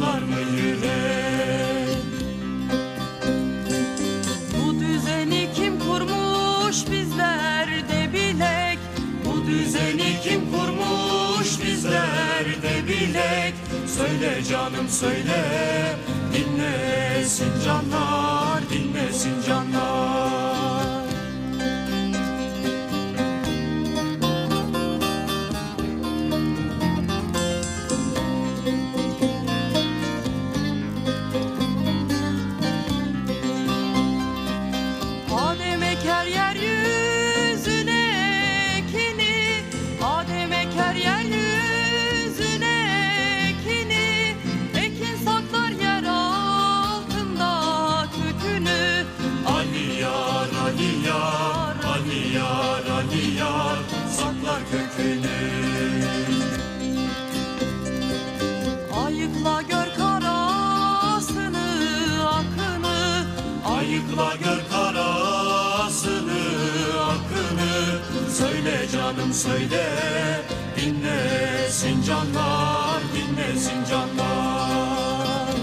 sızlar mı yürek? Bu düzeni kim kurmuş bizlerde bilek? Bu düzeni kim kurmuş bizlerde bilek? Söyle canım söyle, dinlesin canlar, dinlesin canlar. Adem eker yeryüzüne ekini, Adem eker yeryüzüne ekini, ekin saklar yer altında kökünü. Ali yar, Ali yar, Ali yar, Ali yar, saklar kökünü. Ayıkla gör karasını, akını, Ayıkla gör karasını, akını. Söyle canım söyle, dinlesin canlar, dinlesin canlar.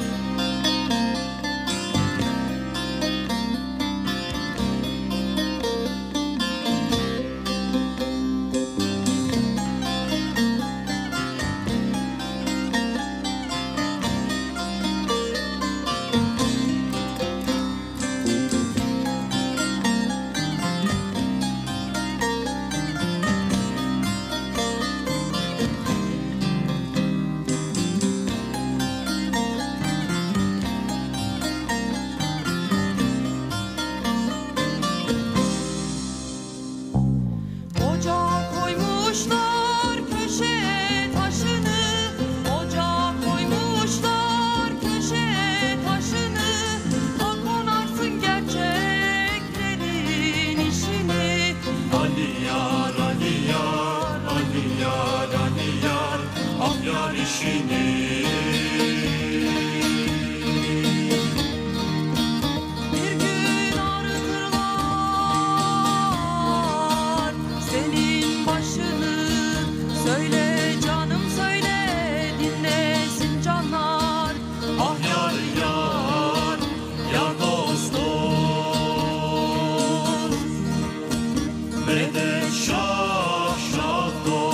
ocağa koymuşlar köşe taşını, ocağa koymuşlar köşe taşını. Da konarsın gerçeklerin işini. Ali yar, Ali yar, Ali yar, Ali yar, ah yar işini. Bir gün arıtırlar senin başını. Söyle canım söyle, dinlesin canlar. Ah yar yar, yar dost dost, medet şah şah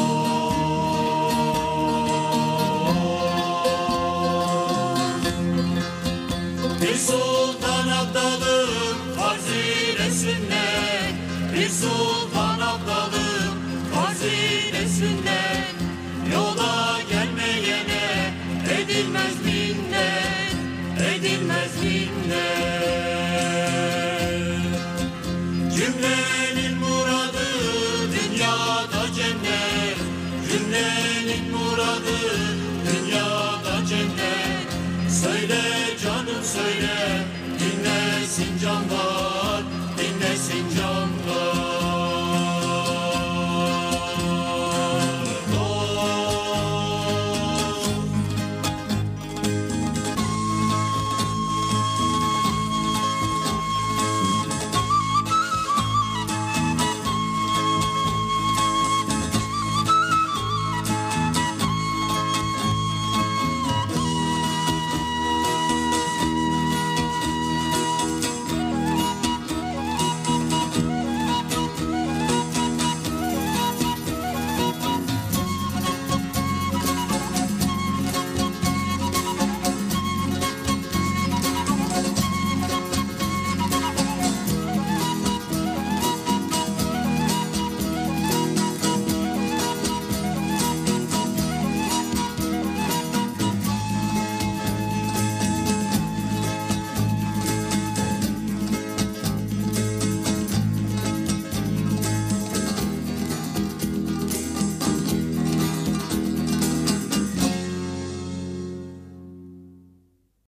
dost. Bir sultan abdalım fazilesinle, bir sultan abdalım fazilesinle, yola gelmeyene edilmez minnet, edilmez minnet. Cümlenin muradı dünyada cennet, cümlenin muradı dünyada cennet. Söyle canım söyle, dinlesin canlar.